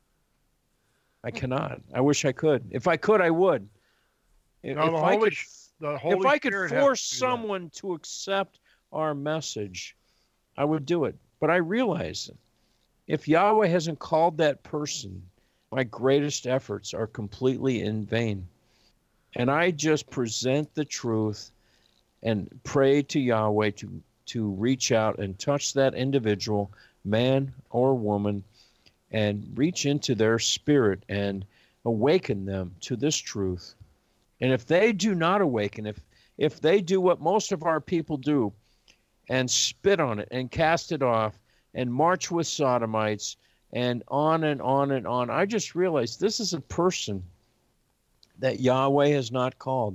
I cannot. I wish I could. If I could, I would. If, No, the if I Holy could, The Holy if I could Spirit has force to do that. someone to accept our message, I would do it. But I realize if Yahweh hasn't called that person, my greatest efforts are completely in vain. And I just present the truth and pray to Yahweh to, to reach out and touch that individual, man or woman, and reach into their spirit and awaken them to this truth. And if they do not awaken, if if they do what most of our people do and spit on it and cast it off and march with sodomites and on and on and on, I just realized this is a person that Yahweh has not called.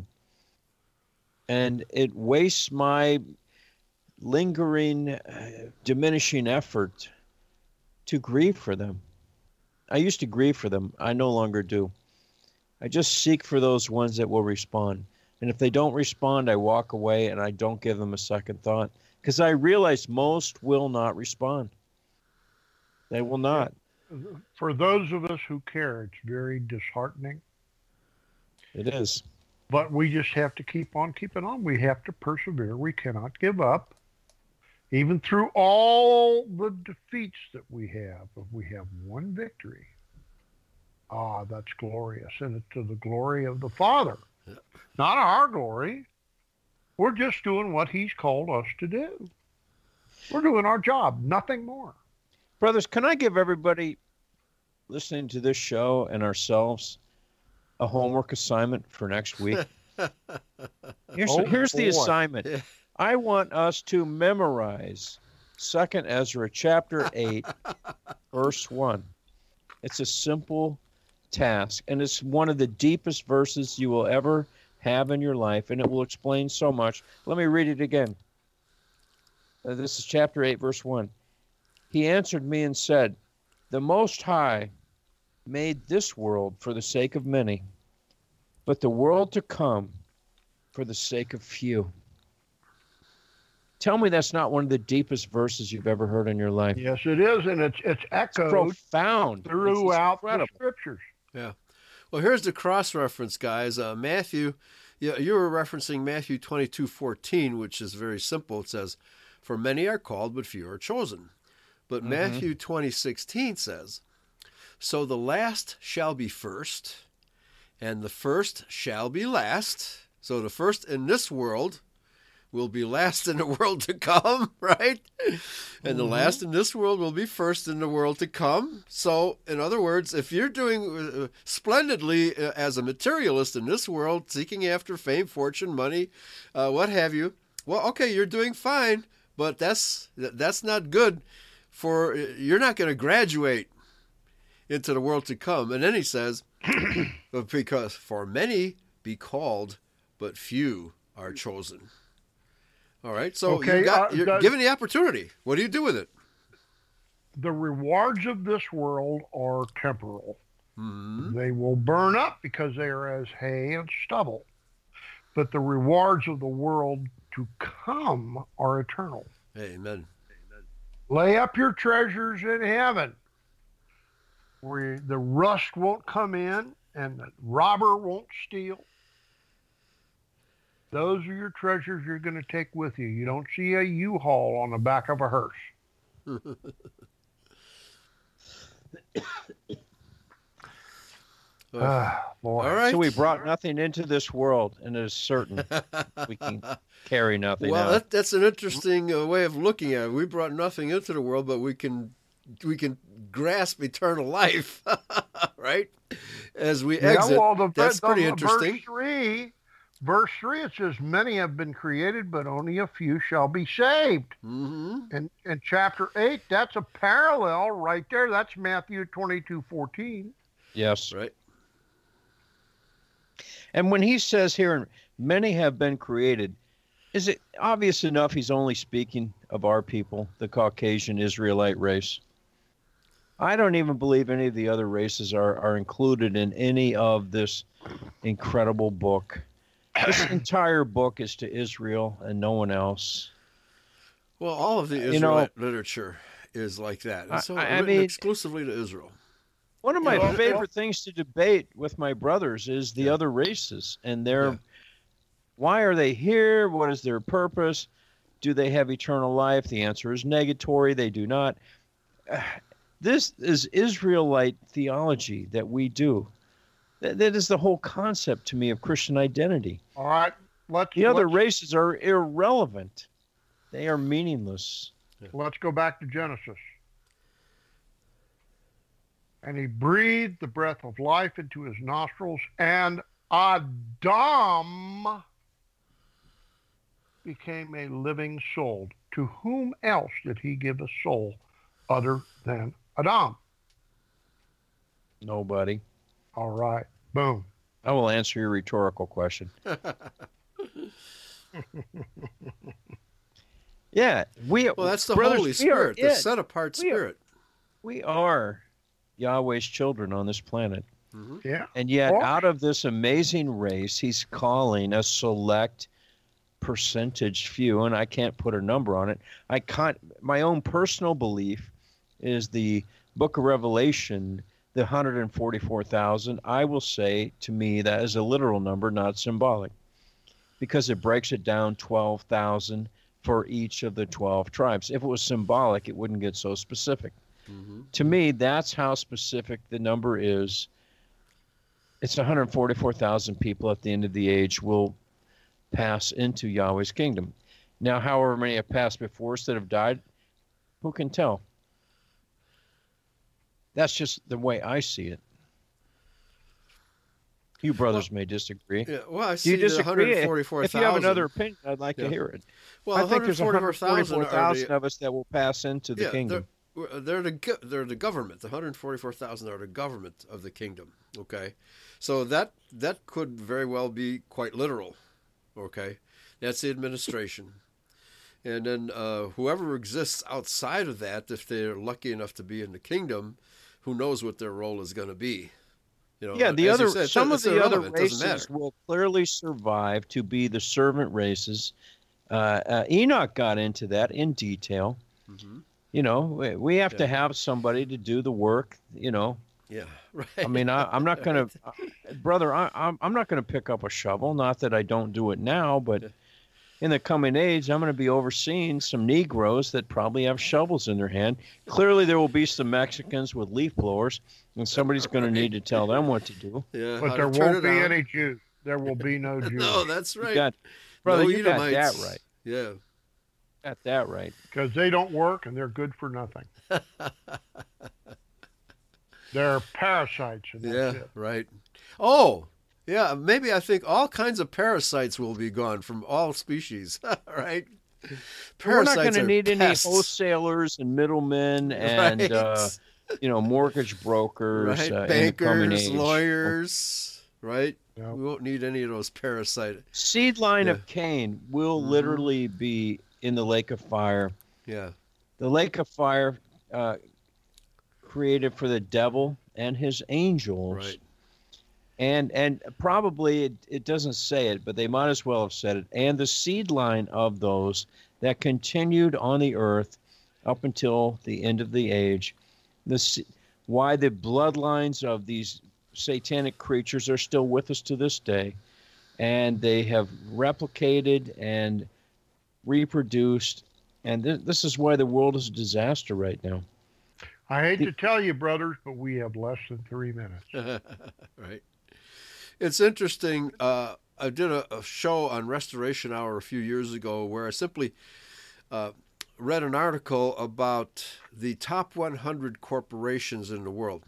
And it wastes my lingering, uh, diminishing effort to grieve for them. I used to grieve for them. I no longer do. I just seek for those ones that will respond. And if they don't respond, I walk away and I don't give them a second thought. Because I realize most will not respond. They will not. For those of us who care, it's very disheartening. It is. But we just have to keep on keeping on. We have to persevere. We cannot give up. Even through all the defeats that we have, if we have one victory, ah, that's glorious. And it's to the glory of the Father, yeah. Not our glory. We're just doing what he's called us to do. We're doing our job, nothing more. Brothers, can I give everybody listening to this show and ourselves a homework assignment for next week? Here's, oh, here's the assignment. Yeah. I want us to memorize Second Ezra chapter eight, verse one. It's a simple task, and it's one of the deepest verses you will ever have in your life, and it will explain so much. Let me read it again. Uh, this is chapter eight, verse one. He answered me and said, "The Most High made this world for the sake of many, but the world to come for the sake of few." Tell me that's not one of the deepest verses you've ever heard in your life. Yes, it is, and it's it's echoed it's profound throughout the scriptures. Yeah. Well, here's the cross-reference, guys. Uh, Matthew, you, you were referencing Matthew twenty-two fourteen, which is very simple. It says, "For many are called, but few are chosen." But mm-hmm. Matthew twenty sixteen says, "So the last shall be first, and the first shall be last." So the first in this world will be last in the world to come, right? And mm-hmm. the last in this world will be first in the world to come. So, in other words, if you're doing uh, splendidly uh, as a materialist in this world, seeking after fame, fortune, money, uh, what have you, well, okay, you're doing fine, but that's that's not good for, you're not going to graduate into the world to come. And then he says, because for many be called, but few are chosen. All right, so okay, you got, uh, you're that, given the opportunity. What do you do with it? The rewards of this world are temporal. Mm-hmm. They will burn up because they are as hay and stubble. But the rewards of the world to come are eternal. Amen. Lay up your treasures in heaven, where the rust won't come in and the robber won't steal. Those are your treasures you're going to take with you. You don't see a U-Haul on the back of a hearse. ah, Lord. All right. So we brought nothing into this world, and it is certain we can carry nothing well, out. That, that's an interesting uh, way of looking at it. We brought nothing into the world, but we can we can grasp eternal life, right? As we exit. Yeah, well, the, that's the, pretty the, interesting. Verse three, verse three, it says, "Many have been created, but only a few shall be saved." Mm-hmm. And in chapter eight, that's a parallel right there. That's Matthew twenty-two fourteen. Yes. Right. And when he says here, "Many have been created," is it obvious enough he's only speaking of our people, the Caucasian Israelite race? I don't even believe any of the other races are, are included in any of this incredible book. This entire book is to Israel and no one else. Well, all of the Israelite you know, literature is like that. It's I, I written mean, exclusively to Israel. One of my Well, favorite well, things to debate with my brothers is the Yeah. other races and their Yeah. why are they here? What is their purpose? Do they have eternal life? The answer is negatory. They do not. Uh, This is Israelite theology that we do. That, that is the whole concept to me of Christian identity. All right. let's The other let's, races are irrelevant. They are meaningless. let's go back to Genesis. And he breathed the breath of life into his nostrils, and Adam became a living soul. To whom else did he give a soul other than Adam? Nobody. All right. Boom. I will answer your rhetorical question. Yeah, we. Well, that's the brothers, Holy we Spirit, are the it. set-apart We are- Spirit. We are Yahweh's children on this planet. Mm-hmm. Yeah. And yet, Or- out of this amazing race, he's calling a select percentage few, and I can't put a number on it. I can't. My own personal belief is the Book of Revelation, the one hundred forty-four thousand. I will say, to me, that is a literal number, not symbolic, because it breaks it down twelve thousand for each of the twelve tribes. If it was symbolic, it wouldn't get so specific. Mm-hmm. To me, that's how specific the number is. It's one hundred forty-four thousand people at the end of the age will pass into Yahweh's kingdom. Now, however many have passed before us that have died, who can tell? That's just the way I see it. You brothers may disagree. Yeah, well, I Do see you the disagree? one hundred forty-four thousand. If you have another opinion, I'd like Yeah. to hear it. Well, I think there's one hundred forty-four thousand the, of us that will pass into the yeah, kingdom. They're, they're the go- they're the government. The one hundred forty-four thousand are the government of the kingdom. Okay, so that that could very well be quite literal. Okay, that's the administration, and then uh, whoever exists outside of that, if they're lucky enough to be in the kingdom, who knows what their role is going to be. You know, Yeah, the as you other said, some of it's the other irrelevant. It doesn't races matter. will clearly survive to be the servant races. Uh, uh, Enoch got into that in detail. Mhm. You know, we, we have to Yeah. have somebody to do the work. You know, Yeah, right. I mean, I, I'm not going to, brother, I, I'm I'm not going to pick up a shovel. Not that I don't do it now, but Yeah. in the coming age, I'm going to be overseeing some Negroes that probably have shovels in their hand. Clearly, there will be some Mexicans with leaf blowers, and somebody's going to need to tell them what to do. Yeah, But how there to turn won't it be on. any Jews. There will be no Jews. No, that's You right. got, brother, No you got that Edomites. right. Yeah. Got that right. Because they don't work and they're good for nothing. They're parasites. And that's Yeah, it. right. Oh, yeah, maybe I think all kinds of parasites will be gone from all species, right? We're not going Parasites to are need any pests. wholesalers and middlemen and Right. uh, you know mortgage brokers, right? uh, in the coming Bankers, age. lawyers, right? Yeah. We won't need any of those parasite. Seed line Yeah. of Cain will Mhm. literally be in the lake of fire. Yeah, The lake of fire uh, created for the devil and his angels. right. And and probably it, it doesn't say it, but they might as well have said it. And the seed line of those that continued on the earth up until the end of the age. The se- why the bloodlines of these satanic creatures are still with us to this day, and they have replicated and reproduced. And th- this is why the world is a disaster right now. I hate The- to tell you, brothers, but we have less than three minutes. Right. It's interesting. Uh, I did a, a show on Restoration Hour a few years ago where I simply uh, read an article about the top one hundred corporations in the world.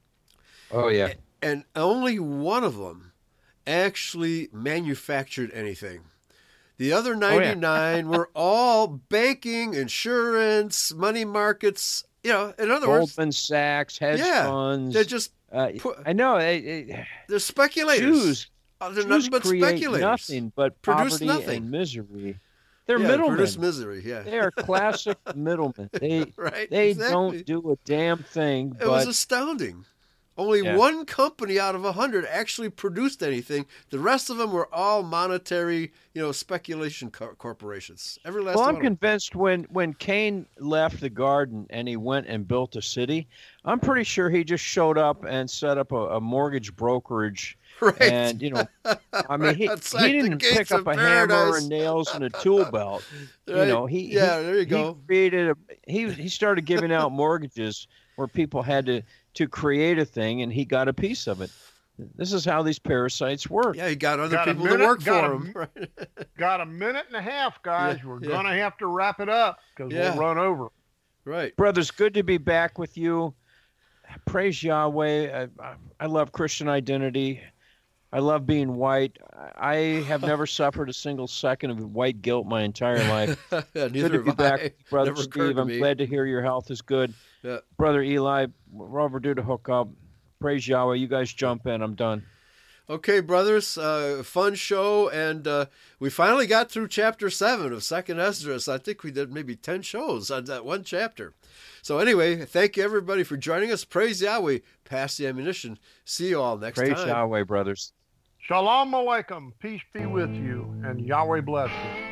Oh yeah. And only one of them actually manufactured anything. The other ninety-nine were all banking, insurance, money markets. You know, in other words, Goldman Sachs, hedge Yeah, funds. they're just uh, put- I know. It, it, they're speculators. Jews, Uh, they're Jews nothing but create speculators. nothing but Produce poverty nothing. and misery. They're yeah, middlemen. produce misery. Yeah, They are classic middlemen. They right. they exactly. don't do a damn thing. It was But astounding. Only Yeah. one company out of a hundred actually produced anything. The rest of them were all monetary, you know, speculation co- corporations. Every last well, one. I'm of them. convinced when when Cain left the garden and he went and built a city, I'm pretty sure he just showed up and set up a, a mortgage brokerage. Right. And you know, I mean, he, Outside he the didn't gates pick up of a hammer paradise. and nails and a tool belt. You Right. know, he yeah, he, there you he go. created a he he started giving out mortgages where people had to to create a thing, and he got a piece of it. This is how these parasites work. Yeah, he got other Got a people minute, to work got for a- him. Right. Got a minute and a half, guys. Yeah, We're yeah. gonna have to wrap it up because Yeah. we'll run over. Right. Brothers, good to be back with you. Praise Yahweh. I, I love Christian identity. I love being white. I have never suffered a single second of white guilt my entire life. Yeah, Good neither to be have back, I. with you, Brother Never occurred Steve. to I'm me. glad to hear your health is good. Yeah. Brother Eli, we're overdue to hook up. Praise Yahweh. You guys jump in. I'm done. Okay, brothers, uh, fun show, and uh, we finally got through chapter seven of Second Esdras. I think we did maybe ten shows on that one chapter. So anyway, thank you everybody for joining us. Praise Yahweh. Pass the ammunition. See you all next Praise time. Yahweh, brothers. Shalom Aleichem. Peace be with you, and Yahweh bless you.